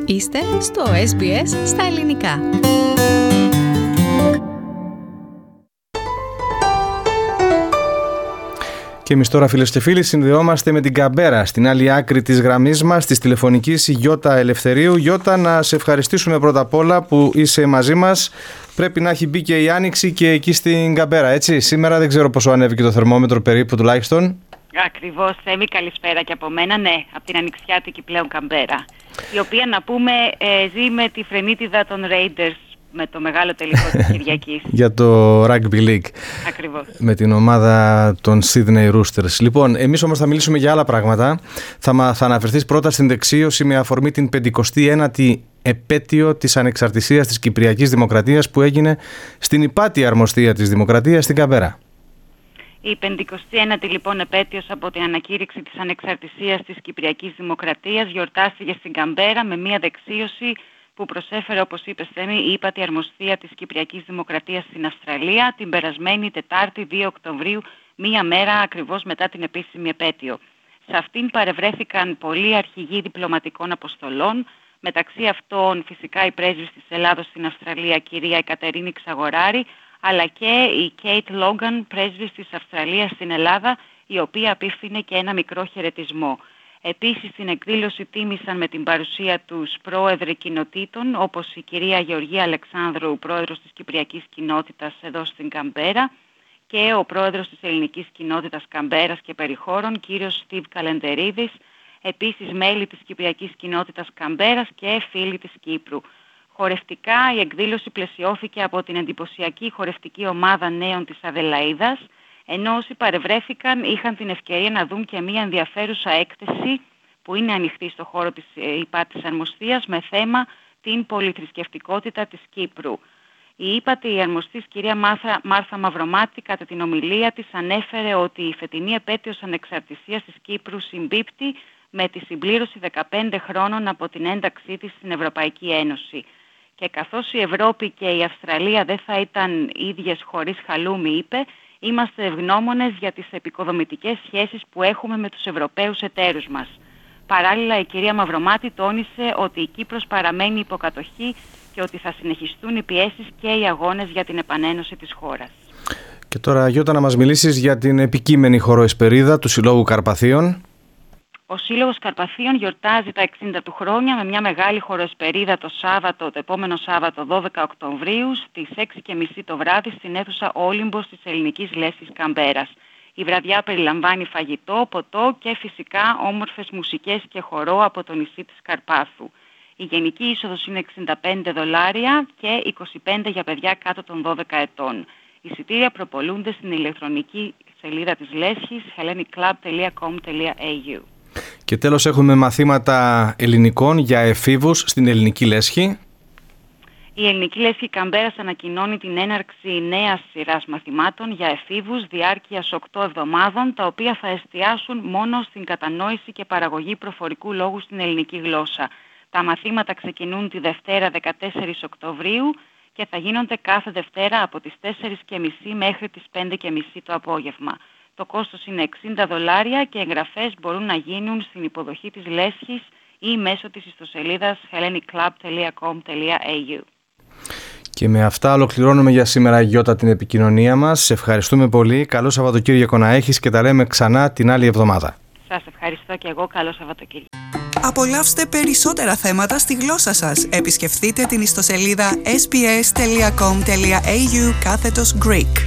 Είστε στο SBS στα ελληνικά. Και εμείς τώρα, φίλες και φίλοι, συνδεόμαστε με την Καμπέρα, στην άλλη άκρη της γραμμής μας, της τηλεφωνικής, η Γιώτα Ελευθερίου. Γιώτα, να σε ευχαριστήσουμε πρώτα απ' όλα που είσαι μαζί μας. Πρέπει να έχει μπει και η Άνοιξη και εκεί στην Καμπέρα, έτσι. Σήμερα δεν ξέρω πόσο ανέβηκε το θερμόμετρο περίπου τουλάχιστον. Ακριβώς, Θέμη, καλησπέρα και από μένα, ναι, από την ανοιξιάτικη πλέον Καμπέρα, η οποία, να πούμε, ζει με τη φρενίτιδα των Raiders, με το μεγάλο τελικό της Κυριακής. Για το Rugby League. Ακριβώς. Με την ομάδα των Sydney Roosters. Λοιπόν, εμείς όμως θα μιλήσουμε για άλλα πράγματα. Θα αναφερθείς πρώτα στην δεξίωση με αφορμή την 59η επέτειο της ανεξαρτησίας της Κυπριακής Δημοκρατίας που έγινε στην υπάτια αρμοστία της Δημοκρατίας στην Καμπέρα. Η 59η λοιπόν επέτειος από την ανακήρυξη της ανεξαρτησίας της Κυπριακής Δημοκρατίας γιορτάστηκε στην Καμπέρα με μια δεξίωση που προσέφερε, όπως είπες, Θέμη, η ύπατη αρμοστία της Κυπριακής Δημοκρατίας στην Αυστραλία την περασμένη Τετάρτη 2 Οκτωβρίου, μία μέρα ακριβώς μετά την επίσημη επέτειο. Σε αυτήν παρευρέθηκαν πολλοί αρχηγοί διπλωματικών αποστολών, μεταξύ αυτών φυσικά η πρέσβης της Ελλάδος στην Αυστραλία, κυρία Εκατερίνη Ξαγοράρη, αλλά και η Κέιτ Λόγκαν, πρέσβης της Αυστραλίας στην Ελλάδα, η οποία απίφθινε και ένα μικρό χαιρετισμό. Επίσης, στην εκδήλωση τίμησαν με την παρουσία τους πρόεδροι κοινοτήτων, όπως η κυρία Γεωργία Αλεξάνδρου, πρόεδρος της Κυπριακής Κοινότητας εδώ στην Καμπέρα, και ο πρόεδρος της Ελληνικής Κοινότητας Καμπέρας και Περιχώρων, κύριος Στίβ Καλεντερίδης, επίσης μέλη της Κυπριακής Κοινότητας Καμπέρας και φίλοι της Κύπρου. Χορευτικά, η εκδήλωση πλαισιώθηκε από την εντυπωσιακή χορευτική ομάδα νέων της Αδελαΐδας, ενώ όσοι παρευρέθηκαν είχαν την ευκαιρία να δουν και μια ενδιαφέρουσα έκθεση που είναι ανοιχτή στο χώρο της υπάτης αρμοστίας με θέμα την πολυθρησκευτικότητα της Κύπρου. Η ύπατη αρμοστής κυρία Μάρθα Μαυρομάτη κατά την ομιλία της ανέφερε ότι η φετινή επέτειος ανεξαρτησίας της Κύπρου συμπίπτει με τη συμπλήρωση 15 χρόνων από την ένταξή της στην Ευρωπαϊκή Ένωση. Και καθώς η Ευρώπη και η Αυστραλία δεν θα ήταν ίδιες χωρίς χαλούμι, είπε, είμαστε ευγνώμονες για τις επικοδομητικές σχέσεις που έχουμε με τους Ευρωπαίους εταίρους μας. Παράλληλα, η κυρία Μαυρομάτη τόνισε ότι η Κύπρος παραμένει υποκατοχή και ότι θα συνεχιστούν οι πιέσεις και οι αγώνες για την επανένωση της χώρας. Και τώρα, Γιώτα, να μας μιλήσεις για την επικείμενη χοροεσπερίδα του Συλλόγου Καρπαθίων. Ο Σύλλογος Καρπαθίων γιορτάζει τα 60 του χρόνια με μια μεγάλη χοροεσπερίδα το επόμενο Σάββατο 12 Οκτωβρίου στις 6:30 το βράδυ στην αίθουσα Όλυμπος της Ελληνικής Λέσχης Καμπέρας. Η βραδιά περιλαμβάνει φαγητό, ποτό και φυσικά όμορφες μουσικές και χορό από το νησί της Καρπάθου. Η γενική είσοδος είναι $65 και 25 για παιδιά κάτω των 12 ετών. Εισιτήρια προπωλούνται στην ηλεκτρονική σελίδα της Λέσχης helleniclub.com.au. Και τέλος έχουμε μαθήματα ελληνικών για εφήβους στην Ελληνική Λέσχη. Η Ελληνική Λέσχη Καμπέρας ανακοινώνει την έναρξη νέας σειράς μαθημάτων για εφήβους διάρκειας 8 εβδομάδων, τα οποία θα εστιάσουν μόνο στην κατανόηση και παραγωγή προφορικού λόγου στην ελληνική γλώσσα. Τα μαθήματα ξεκινούν τη Δευτέρα 14 Οκτωβρίου και θα γίνονται κάθε Δευτέρα από τις 4:30 μέχρι τις 5:30 το απόγευμα. Το κόστος είναι $60 και εγγραφές μπορούν να γίνουν στην υποδοχή της Λέσχης ή μέσω της ιστοσελίδας helleniclub.com.au. Και με αυτά ολοκληρώνουμε για σήμερα, Γιώτα, την επικοινωνία μας. Σε ευχαριστούμε πολύ. Καλό Σαββατοκύριακο να έχεις και τα λέμε ξανά την άλλη εβδομάδα. Σας ευχαριστώ και εγώ. Καλό Σαββατοκύριακο. Απολαύστε περισσότερα θέματα στη γλώσσα σας. Επισκεφτείτε την ιστοσελίδα sbs.com.au/Greek.